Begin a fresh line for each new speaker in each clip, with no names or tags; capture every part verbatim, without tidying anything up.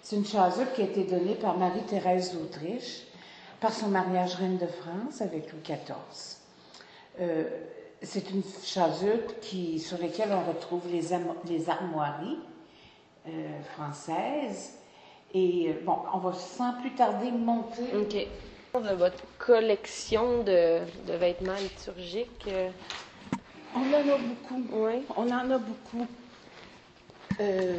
C'est une chasuble qui a été donnée par Marie-Thérèse d'Autriche, par son mariage reine de France avec Louis quatorze. Euh, c'est une chasuble qui, sur laquelle on retrouve les, les armoiries euh, françaises. Et euh, bon, on va sans plus tarder monter.
OK. De votre collection de, de vêtements liturgiques. Euh...
On en a beaucoup.
Oui.
On en a beaucoup. Euh,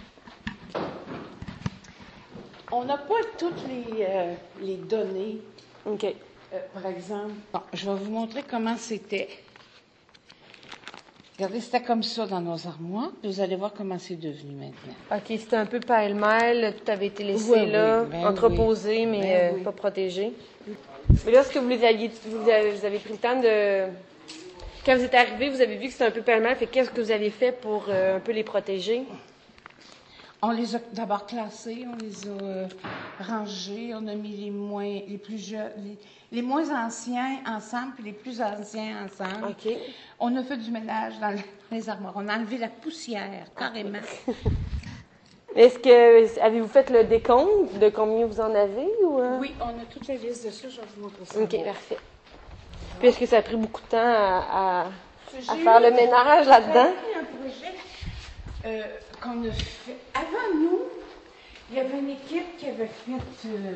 on n'a pas toutes les, euh, les données.
OK.
Euh, par exemple, bon, je vais vous montrer comment c'était. Regardez, c'était comme ça dans nos armoires. Vous allez voir comment c'est devenu maintenant.
OK, c'était un peu pêle-mêle. Tout avait été laissé
Oui,
là,
oui, ben
entreposé,
oui.
mais
Ben
euh,
oui.
pas protégé. Mais là, est-ce que vous les aviez, vous avez, vous avez pris le temps de... Quand vous êtes arrivé, vous avez vu que c'était un peu pêle-mêle. Fait qu'est-ce que vous avez fait pour euh, un peu les protéger?
On les a d'abord classés, on les a euh, rangés, on a mis les moins, les plus jeunes, les, les moins anciens ensemble, puis les plus anciens ensemble.
OK.
On a fait du ménage dans les armoires. On a enlevé la poussière, carrément.
Est-ce que avez-vous fait le décompte de combien vous en avez ou euh?
Oui, on a toute la liste de ça, je vais vous montrer ça.
OK, parfait. Puis est-ce que ça a pris beaucoup de temps à, à, à
J'ai
faire
eu-
le ménage là-dedans?
J'ai un projet euh, qu'on a fait. Avant nous, il y avait une équipe qui avait fait. euh,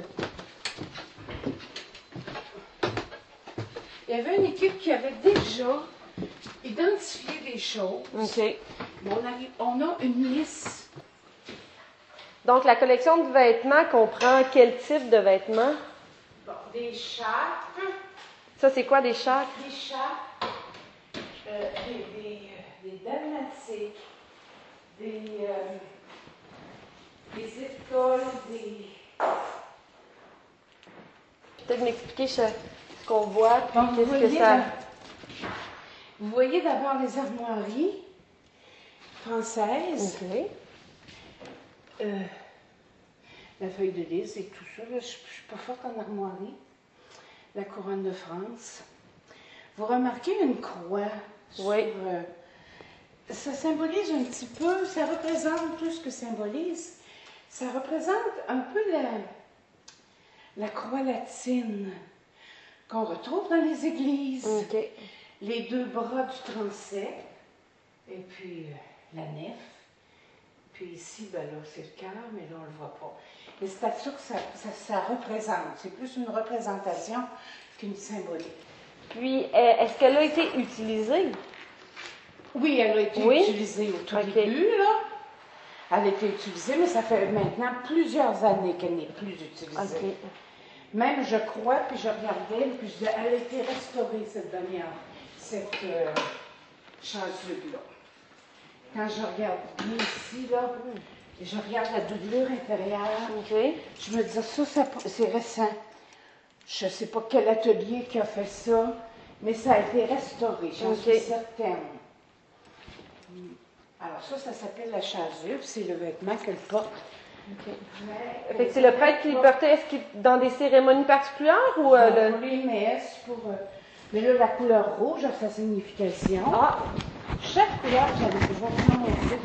Il y avait une équipe qui avait déjà identifié des choses.
OK.
On a, on a une liste.
Donc, la collection de vêtements comprend quel type de vêtements?
Bon, des charpes,
Ça, c'est quoi des chars?
des charpes, euh, des, des, euh, des dalmatiques, des, euh, des écoles, des.
Peut-être m'expliquer ce, ce qu'on voit, puis
Bon, vous
qu'est-ce que
voyez,
ça...
là, vous voyez d'abord les armoiries françaises,
OK.
euh, la feuille de lys et tout ça. Là, je ne suis pas forte en armoirie. La couronne de France. Vous remarquez une croix sur...
Oui.
euh, ça symbolise un petit peu, ça représente tout ce que symbolise. Ça représente un peu la, la croix latine qu'on retrouve dans les églises.
OK.
Les deux bras du transept, et puis euh, la nef. Puis ici, ben là, c'est le cœur, mais là, on ne le voit pas. Mais c'est à ça que ça, ça, ça représente. C'est plus une représentation qu'une symbolique.
Puis, euh, est-ce qu'elle a été utilisée?
Oui, elle a été
Oui?
utilisée au tout
OK.
début, là. Elle a été utilisée, mais ça fait maintenant plusieurs années qu'elle n'est plus utilisée.
OK.
Même, je crois, puis je regardais, puis je disais, elle a été restaurée, cette dernière, cette euh, chasuble-là. Quand je regarde bien ici, là, et je regarde la doublure intérieure,
OK.
je me dis, ça, ça c'est récent. Je ne sais pas quel atelier qui a fait ça, mais ça a été restauré, j'en
OK.
suis certaine. Alors ça, ça s'appelle la chasuble, c'est le vêtement qu'elle porte.
OK.
Mais,
Fait que c'est le prêtre qui le portait, est-ce qu'il dans des cérémonies particulières ou euh,
pour
le...
les messes, pour... euh, mais là, la couleur rouge a sa signification.
Ah!
Chaque couleur, j'avais toujours vraiment montrer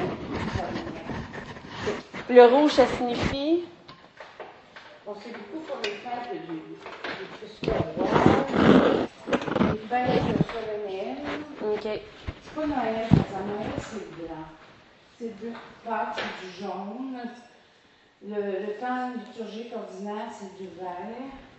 des
Le rouge, ça signifie...
On sait beaucoup pour les fêtes du, du Christ-Roi, les fêtes solennelles.
OK.
C'est pas Noël, ça, Noël, c'est blanc. C'est du Pâques, c'est du jaune. Le, le temps liturgique ordinaire, c'est du vert.